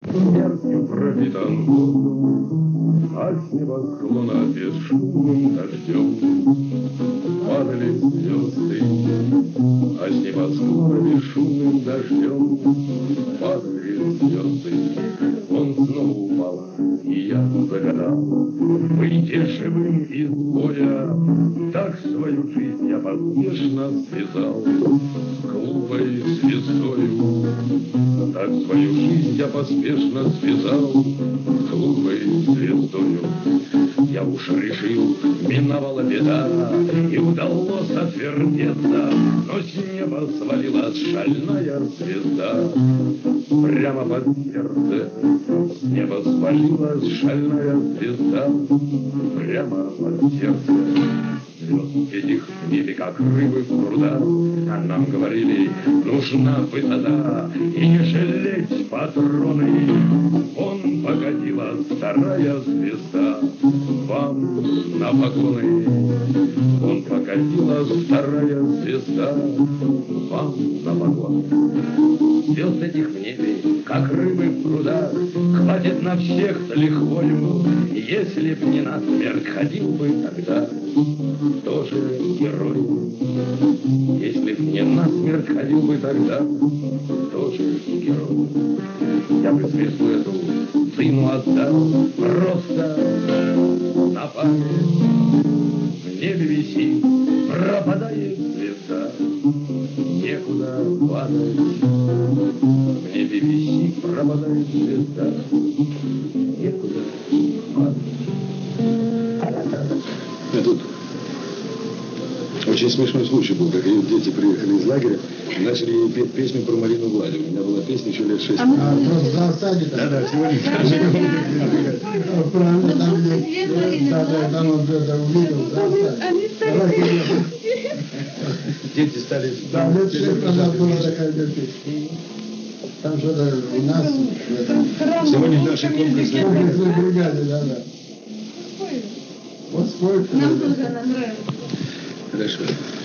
смертью пропитан воздух, а с небосклона бесшумным дождем падали звезды, а с небосклона бесшумным дождем падали звезды. Он снова упал, и я загадал выйти живым из боя. Так свою жизнь я поспешно связал с глупой звездою. Так свою жизнь я поспешно связал с глупой звездою. Я уж решил, миновала беда, и удалось отвертеться, но с неба свалилась шальная звезда. Прямо под сердце с неба свалилась шальная звезда. Прямо под сердце. Звезд этих в небе, как рыбы в прудах, а нам говорили, нужна высота, и не жалеть патроны. Вон погодила старая звезда вам на погоны. Вон погодила старая звезда вам на погоны. Звезд этих в небе, как рыбы в прудах, хватит на всех с лихвою. Если б не на смерть ходил бы тогда, тоже герой. Если б не на смерть ходил бы тогда, тоже герой. Я бы звезду эту сыну отдал просто на память. В небе висит, пропадает звезда, некуда падать. В небе висит, пропадает звезда, некуда падать. Тут очень смешной случай был, как дети приехали из лагеря и начали ей петь песню про Марину Владю. У меня была песня еще лет 6. Просто за осаде. Да, сегодня. Правильно, там где... Там он это увидел, за осаде. Дети стали... Да, лет 6 назад была такая песня. Там что-то у нас... Сегодня наши комплексные бригаде, да. Вот сколько. Нам тоже она нравится. Хорошо.